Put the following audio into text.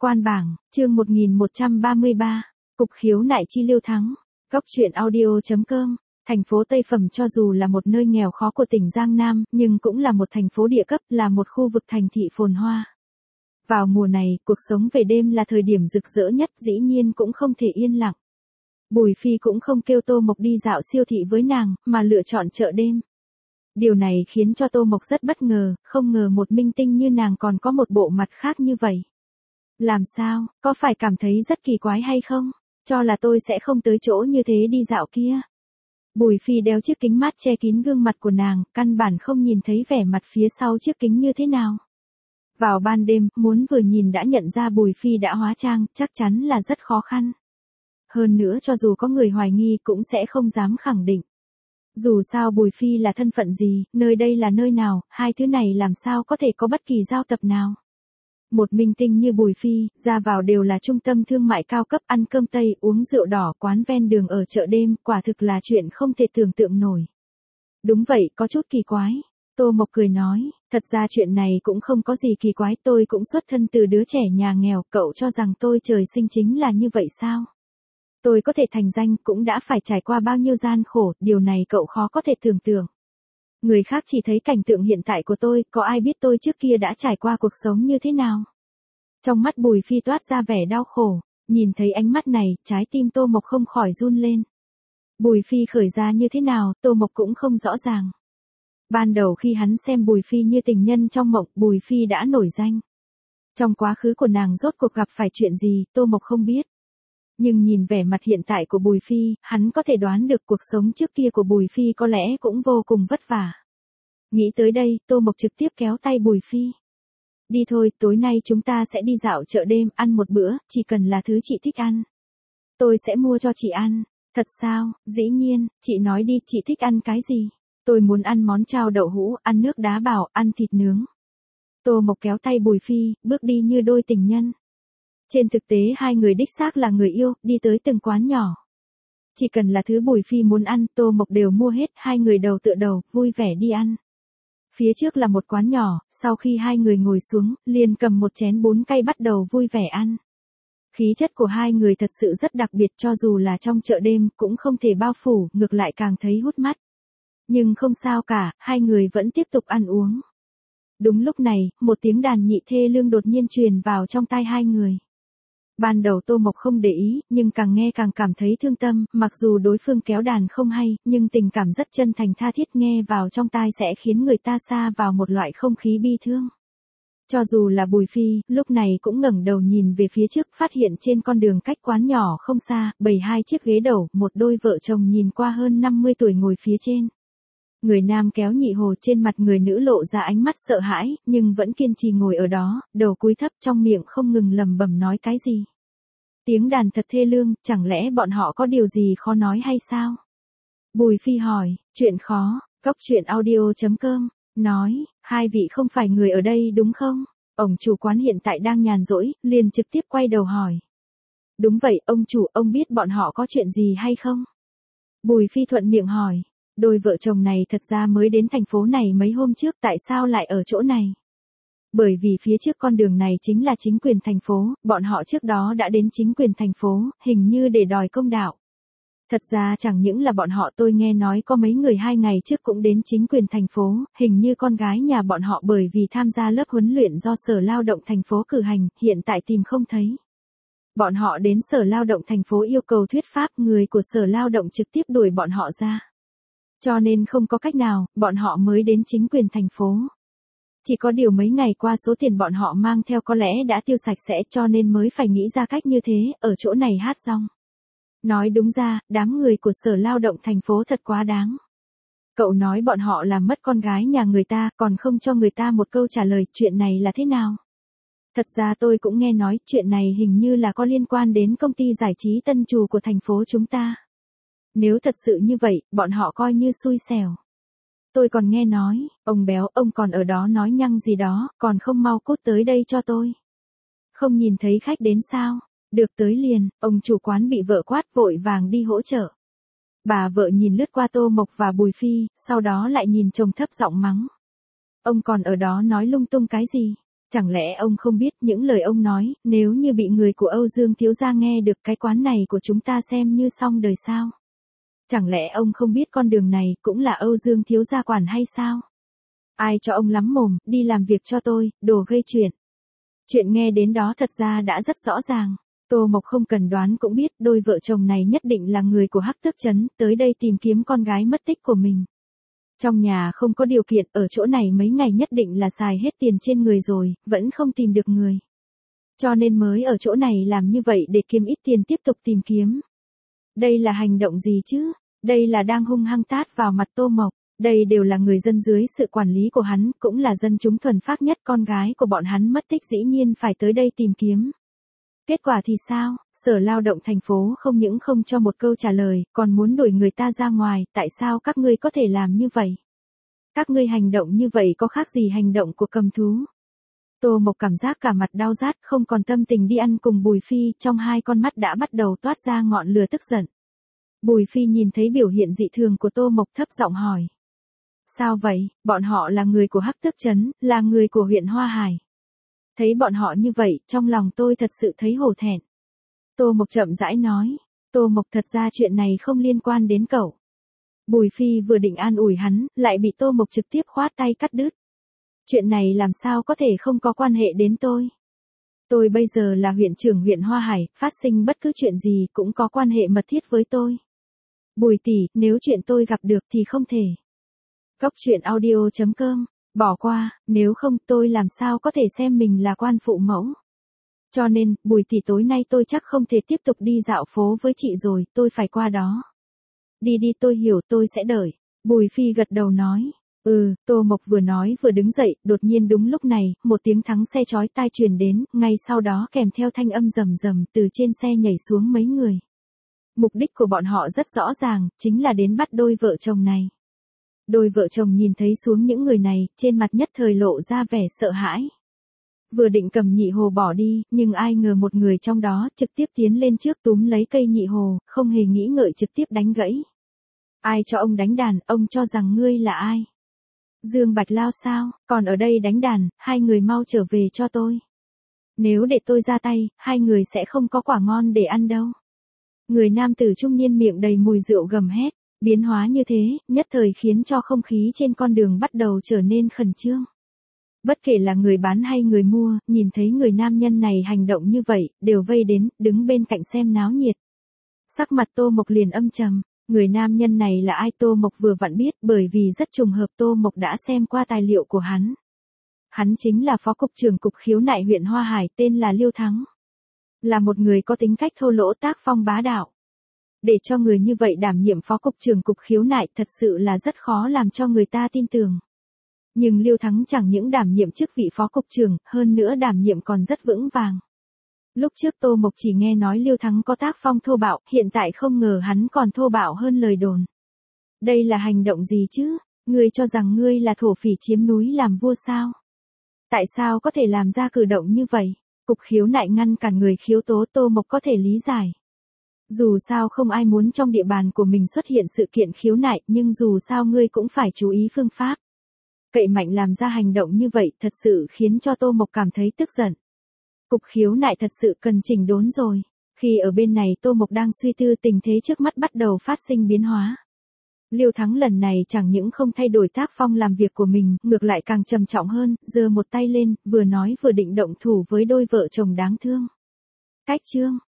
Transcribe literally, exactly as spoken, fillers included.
Quan bảng, chương một nghìn một trăm ba mươi ba, Cục khiếu nại chi Liêu Thắng, Góc truyện audio.com. Thành phố Tây Phẩm cho dù là một nơi nghèo khó của tỉnh Giang Nam, nhưng cũng là một thành phố địa cấp, là một khu vực thành thị phồn hoa. Vào mùa này, cuộc sống về đêm là thời điểm rực rỡ nhất, dĩ nhiên cũng không thể yên lặng. Bùi Phi cũng không kêu Tô Mộc đi dạo siêu thị với nàng, mà lựa chọn chợ đêm. Điều này khiến cho Tô Mộc rất bất ngờ, không ngờ một minh tinh như nàng còn có một bộ mặt khác như vậy. Làm sao, có phải cảm thấy rất kỳ quái hay không? Cho là tôi sẽ không tới chỗ như thế đi dạo kia. Bùi Phi đeo chiếc kính mát che kín gương mặt của nàng, căn bản không nhìn thấy vẻ mặt phía sau chiếc kính như thế nào. Vào ban đêm, muốn vừa nhìn đã nhận ra Bùi Phi đã hóa trang, chắc chắn là rất khó khăn. Hơn nữa cho dù có người hoài nghi cũng sẽ không dám khẳng định. Dù sao Bùi Phi là thân phận gì, nơi đây là nơi nào, hai thứ này làm sao có thể có bất kỳ giao tập nào. Một minh tinh như Bùi Phi, ra vào đều là trung tâm thương mại cao cấp, ăn cơm Tây, uống rượu đỏ, quán ven đường ở chợ đêm, quả thực là chuyện không thể tưởng tượng nổi. Đúng vậy, có chút kỳ quái. Tô Mộc cười nói, thật ra chuyện này cũng không có gì kỳ quái, tôi cũng xuất thân từ đứa trẻ nhà nghèo, cậu cho rằng tôi trời sinh chính là như vậy sao? Tôi có thể thành danh cũng đã phải trải qua bao nhiêu gian khổ, điều này cậu khó có thể tưởng tượng. Người khác chỉ thấy cảnh tượng hiện tại của tôi, có ai biết tôi trước kia đã trải qua cuộc sống như thế nào. Trong mắt Bùi Phi toát ra vẻ đau khổ, nhìn thấy ánh mắt này, trái tim Tô Mộc không khỏi run lên. Bùi Phi khởi ra như thế nào, Tô Mộc cũng không rõ ràng. Ban đầu khi hắn xem Bùi Phi như tình nhân trong mộng, Bùi Phi đã nổi danh. Trong quá khứ của nàng rốt cuộc gặp phải chuyện gì, Tô Mộc không biết. Nhưng nhìn vẻ mặt hiện tại của Bùi Phi, hắn có thể đoán được cuộc sống trước kia của Bùi Phi có lẽ cũng vô cùng vất vả. Nghĩ tới đây, Tô Mộc trực tiếp kéo tay Bùi Phi. Đi thôi, tối nay chúng ta sẽ đi dạo chợ đêm, ăn một bữa, chỉ cần là thứ chị thích ăn. Tôi sẽ mua cho chị ăn. Thật sao, dĩ nhiên, chị nói đi, chị thích ăn cái gì? Tôi muốn ăn món chao đậu hũ, ăn nước đá bào, ăn thịt nướng. Tô Mộc kéo tay Bùi Phi, bước đi như đôi tình nhân. Trên thực tế hai người đích xác là người yêu, đi tới từng quán nhỏ. Chỉ cần là thứ Bùi Phi muốn ăn, Tô Mộc đều mua hết, hai người đầu tựa đầu, vui vẻ đi ăn. Phía trước là một quán nhỏ, sau khi hai người ngồi xuống, liền cầm một chén bún cay bắt đầu vui vẻ ăn. Khí chất của hai người thật sự rất đặc biệt, cho dù là trong chợ đêm, cũng không thể bao phủ, ngược lại càng thấy hút mắt. Nhưng không sao cả, hai người vẫn tiếp tục ăn uống. Đúng lúc này, một tiếng đàn nhị thê lương đột nhiên truyền vào trong tai hai người. Ban đầu Tô Mộc không để ý, nhưng càng nghe càng cảm thấy thương tâm, mặc dù đối phương kéo đàn không hay, nhưng tình cảm rất chân thành tha thiết, nghe vào trong tai sẽ khiến người ta sa vào một loại không khí bi thương. Cho dù là Bùi Phi, lúc này cũng ngẩng đầu nhìn về phía trước, phát hiện trên con đường cách quán nhỏ không xa, bày hai chiếc ghế đầu, một đôi vợ chồng nhìn qua hơn năm mươi tuổi ngồi phía trên. Người nam kéo nhị hồ, trên mặt người nữ lộ ra ánh mắt sợ hãi, nhưng vẫn kiên trì ngồi ở đó, đầu cúi thấp, trong miệng không ngừng lẩm bẩm nói cái gì. Tiếng đàn thật thê lương, chẳng lẽ bọn họ có điều gì khó nói hay sao? Bùi Phi hỏi, chuyện khó, Góc truyện audio.com, nói, hai vị không phải người ở đây đúng không? Ông chủ quán hiện tại đang nhàn rỗi, liền trực tiếp quay đầu hỏi. Đúng vậy, ông chủ, ông biết bọn họ có chuyện gì hay không? Bùi Phi thuận miệng hỏi. Đôi vợ chồng này thật ra mới đến thành phố này mấy hôm trước, tại sao lại ở chỗ này? Bởi vì phía trước con đường này chính là chính quyền thành phố, bọn họ trước đó đã đến chính quyền thành phố, hình như để đòi công đạo. Thật ra chẳng những là bọn họ, tôi nghe nói có mấy người hai ngày trước cũng đến chính quyền thành phố, hình như con gái nhà bọn họ bởi vì tham gia lớp huấn luyện do Sở Lao động thành phố cử hành, hiện tại tìm không thấy. Bọn họ đến Sở Lao động thành phố yêu cầu thuyết pháp, người của Sở Lao động trực tiếp đuổi bọn họ ra. Cho nên không có cách nào, bọn họ mới đến chính quyền thành phố. Chỉ có điều mấy ngày qua số tiền bọn họ mang theo có lẽ đã tiêu sạch sẽ, cho nên mới phải nghĩ ra cách như thế, ở chỗ này hát rong. Nói đúng ra, đám người của Sở Lao động thành phố thật quá đáng. Cậu nói bọn họ làm mất con gái nhà người ta, còn không cho người ta một câu trả lời, chuyện này là thế nào? Thật ra tôi cũng nghe nói, chuyện này hình như là có liên quan đến công ty giải trí Tân Trù của thành phố chúng ta. Nếu thật sự như vậy, bọn họ coi như xui xẻo. Tôi còn nghe nói, ông béo, ông còn ở đó nói nhăng gì đó, còn không mau cút tới đây cho tôi. Không nhìn thấy khách đến sao? Được tới liền, ông chủ quán bị vợ quát vội vàng đi hỗ trợ. Bà vợ nhìn lướt qua Tô Mộc và Bùi Phi, sau đó lại nhìn chồng thấp giọng mắng. Ông còn ở đó nói lung tung cái gì? Chẳng lẽ ông không biết những lời ông nói, nếu như bị người của Âu Dương thiếu gia nghe được cái quán này của chúng ta xem như xong đời sao? Chẳng lẽ ông không biết con đường này cũng là Âu Dương thiếu gia quản hay sao? Ai cho ông lắm mồm, đi làm việc cho tôi, đồ gây chuyện. Chuyện nghe đến đó thật ra đã rất rõ ràng. Tô Mộc không cần đoán cũng biết đôi vợ chồng này nhất định là người của Hắc Tước Trấn, tới đây tìm kiếm con gái mất tích của mình. Trong nhà không có điều kiện, ở chỗ này mấy ngày nhất định là xài hết tiền trên người rồi, vẫn không tìm được người. Cho nên mới ở chỗ này làm như vậy để kiếm ít tiền tiếp tục tìm kiếm. Đây là hành động gì chứ? Đây là đang hung hăng tát vào mặt Tô Mộc. Đây đều là người dân dưới sự quản lý của hắn, cũng là dân chúng thuần phác nhất, con gái của bọn hắn mất tích dĩ nhiên phải tới đây tìm kiếm. Kết quả thì sao? Sở Lao động thành phố không những không cho một câu trả lời, còn muốn đuổi người ta ra ngoài, tại sao các ngươi có thể làm như vậy? Các ngươi hành động như vậy có khác gì hành động của cầm thú? Tô Mộc cảm giác cả mặt đau rát, không còn tâm tình đi ăn cùng Bùi Phi, trong hai con mắt đã bắt đầu toát ra ngọn lửa tức giận. Bùi Phi nhìn thấy biểu hiện dị thường của Tô Mộc thấp giọng hỏi. Sao vậy? Bọn họ là người của Hắc Tước Trấn, là người của huyện Hoa Hải. Thấy bọn họ như vậy, trong lòng tôi thật sự thấy hổ thẹn. Tô Mộc chậm rãi nói. Tô Mộc, thật ra chuyện này không liên quan đến cậu. Bùi Phi vừa định an ủi hắn, lại bị Tô Mộc trực tiếp khoát tay cắt đứt. Chuyện này làm sao có thể không có quan hệ đến tôi? Tôi bây giờ là huyện trưởng huyện Hoa Hải, phát sinh bất cứ chuyện gì cũng có quan hệ mật thiết với tôi. Bùi tỷ, nếu chuyện tôi gặp được thì không thể. Góc truyện audio chấm com, bỏ qua, nếu không tôi làm sao có thể xem mình là quan phụ mẫu. Cho nên, Bùi tỷ, tối nay tôi chắc không thể tiếp tục đi dạo phố với chị rồi, tôi phải qua đó. Đi đi, tôi hiểu, tôi sẽ đợi. Bùi Phi gật đầu nói. Ừ, Tô Mộc vừa nói vừa đứng dậy, đột nhiên đúng lúc này, một tiếng thắng xe chói tai truyền đến, ngay sau đó kèm theo thanh âm rầm rầm từ trên xe nhảy xuống mấy người. Mục đích của bọn họ rất rõ ràng, chính là đến bắt đôi vợ chồng này. Đôi vợ chồng nhìn thấy xuống những người này, trên mặt nhất thời lộ ra vẻ sợ hãi. Vừa định cầm nhị hồ bỏ đi, nhưng ai ngờ một người trong đó trực tiếp tiến lên trước túm lấy cây nhị hồ, không hề nghĩ ngợi trực tiếp đánh gãy. Ai cho ông đánh đàn, ông cho rằng ngươi là ai? Dương Bạch Lao sao, còn ở đây đánh đàn, hai người mau trở về cho tôi. Nếu để tôi ra tay, hai người sẽ không có quả ngon để ăn đâu. Người nam tử trung niên miệng đầy mùi rượu gầm hét, biến hóa như thế, nhất thời khiến cho không khí trên con đường bắt đầu trở nên khẩn trương. Bất kể là người bán hay người mua, nhìn thấy người nam nhân này hành động như vậy, đều vây đến, đứng bên cạnh xem náo nhiệt. Sắc mặt Tô Mộc liền âm trầm. Người nam nhân này là ai Tô Mộc vừa vặn biết, bởi vì rất trùng hợp Tô Mộc đã xem qua tài liệu của hắn. Hắn chính là phó cục trưởng cục khiếu nại huyện Hoa Hải, tên là Liêu Thắng. Là một người có tính cách thô lỗ, tác phong bá đạo. Để cho người như vậy đảm nhiệm phó cục trưởng cục khiếu nại thật sự là rất khó làm cho người ta tin tưởng. Nhưng Liêu Thắng chẳng những đảm nhiệm chức vị phó cục trưởng, hơn nữa đảm nhiệm còn rất vững vàng. Lúc trước Tô Mộc chỉ nghe nói Liêu Thắng có tác phong thô bạo, hiện tại không ngờ hắn còn thô bạo hơn lời đồn. Đây là hành động gì chứ? Ngươi cho rằng ngươi là thổ phỉ chiếm núi làm vua sao? Tại sao có thể làm ra cử động như vậy? Cục khiếu nại ngăn cản người khiếu tố, Tô Mộc có thể lý giải. Dù sao không ai muốn trong địa bàn của mình xuất hiện sự kiện khiếu nại, nhưng dù sao ngươi cũng phải chú ý phương pháp. Cậy mạnh làm ra hành động như vậy thật sự khiến cho Tô Mộc cảm thấy tức giận. Cục khiếu nại thật sự cần chỉnh đốn rồi. Khi ở bên này Tô Mộc đang suy tư, tình thế trước mắt bắt đầu phát sinh biến hóa. Liêu Thắng lần này chẳng những không thay đổi tác phong làm việc của mình, ngược lại càng trầm trọng hơn, giơ một tay lên, vừa nói vừa định động thủ với đôi vợ chồng đáng thương. Cách chương